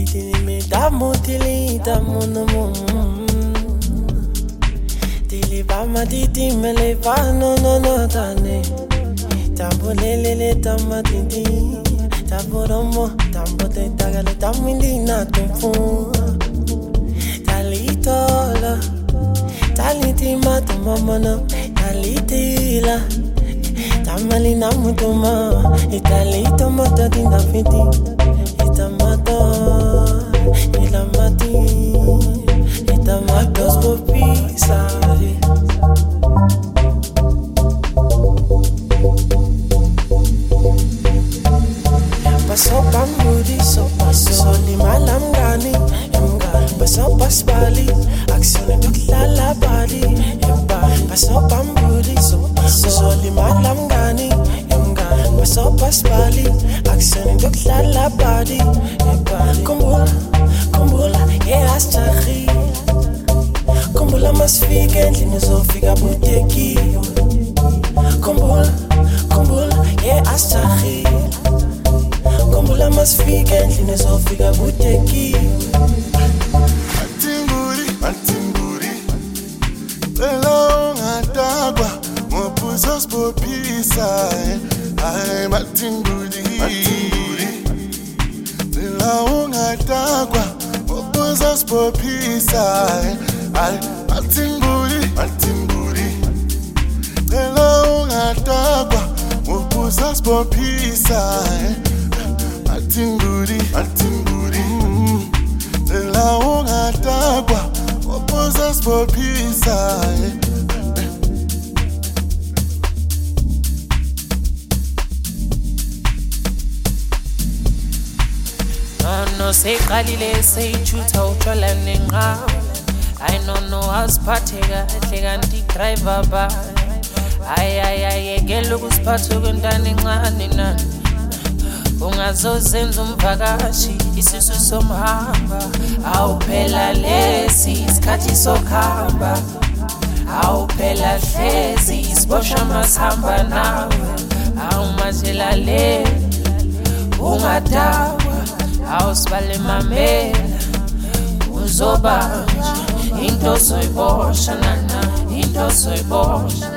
Tini me damu tili damu nomu. Tili bama titi mele ba no tane. Tambo lele tama titi. Tambo romo tambo te tagale tamindi na tumfu. Talitola taliti matumamana talitila. Tamali na mutuma italito mata dinda fiti. Itamato ilamati itamatos popisa. Paso pambudi so paso ni malam gani paso paspali aksyon duklala bali paso pambudi so paso ni malam gani paso paspali aksyon duklala bali kumbula astari kumbula masfika endlini zofika buteki kumbula astari kumbula masfika endlini zofika buteki Matimburi Lelo ngatagwa Mopuzos popisa Ay matimburi Lelo ngatagwa Mopuzos popisa Ay matimburi Lelo ngatagwa Mopuzos popisa Matimburi La ungatagwa opposas for peace. No say qalile say chuta uthola nenqa. I no asiphatheka ehle kanti driver ba. Ay ngeke ukusiphatha kwentana encane nani. Ungazozenza umvakashi isisu somhamba awuphela lesi isikhathi sokuhamba awuphela hlezi isiboshwa masihamba nawe awumatshela le ungadawa awusibale mamela uzobanja into soyibosha nana into soyibosha.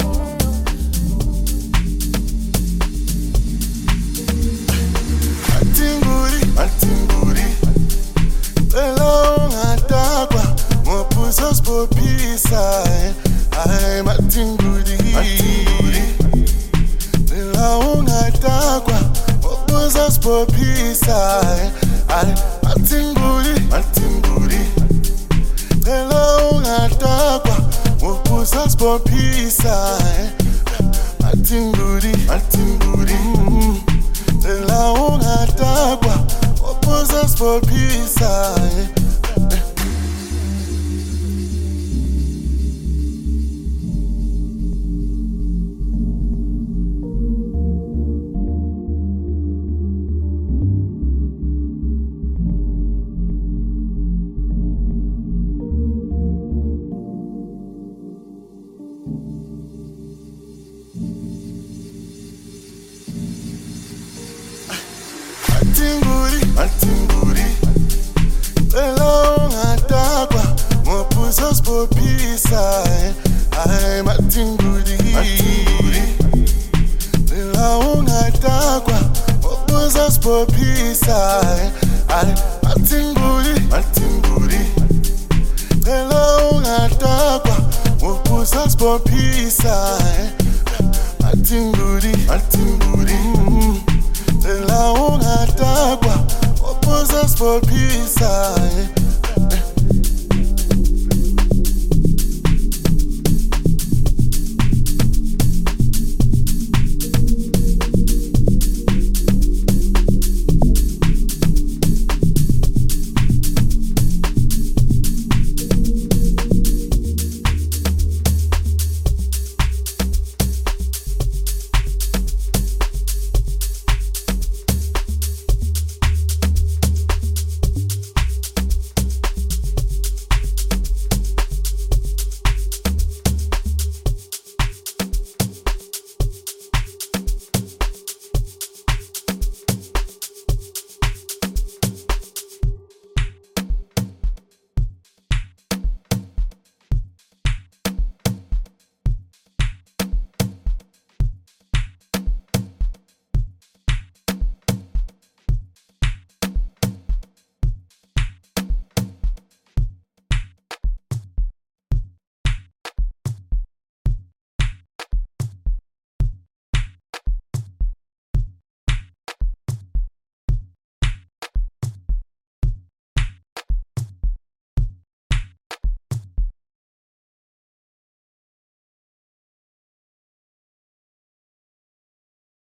Matimburi Lelo ngatagwa Mopuzos popisa Ay matimburi Lelo ngatagwa Mopuzos popisa Ay matimburi Lelo ngatagwa Mopuzos popisa Matimburi La ungatagwa opposas for peace. Matimburi Lelo ngatagwa Mopuzos for peace. Ay matimburi Lelo ngatagwa Mopuzos for peace. Ay matimburi Lelo ngatagwa Mopuzos for peace. Matimburi La ungatagwa opposas for peace.